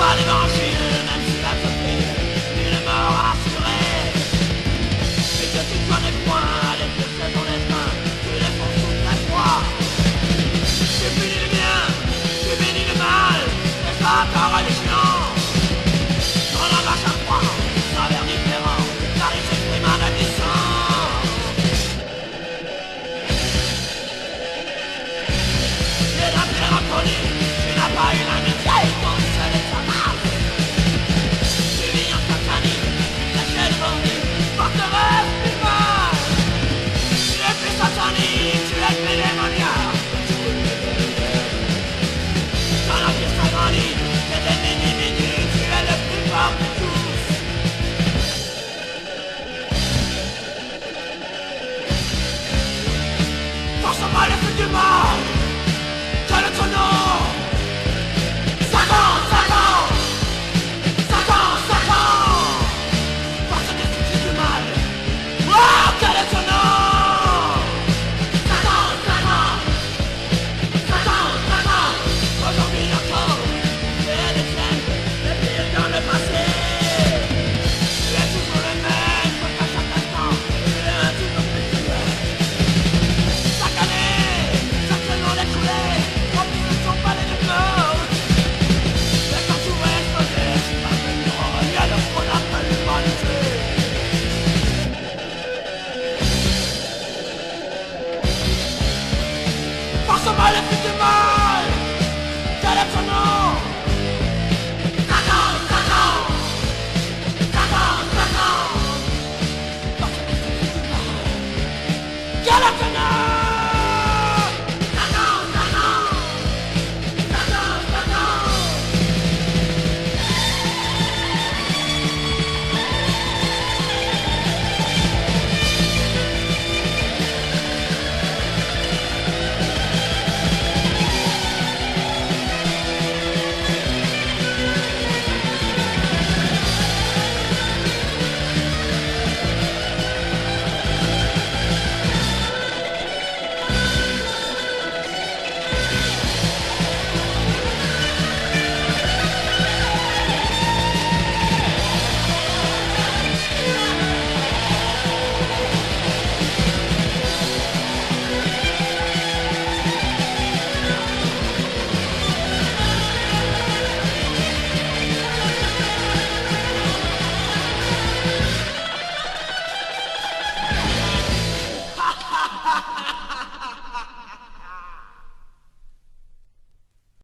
pas l'évangile, même si la Sophie, une mort assurée. Et que tu connais point les dieux, c'est ton destin, tu les fonds sous ta foi. Tu punis le bien, tu bénis le mal, n'est-ce pas ta religion?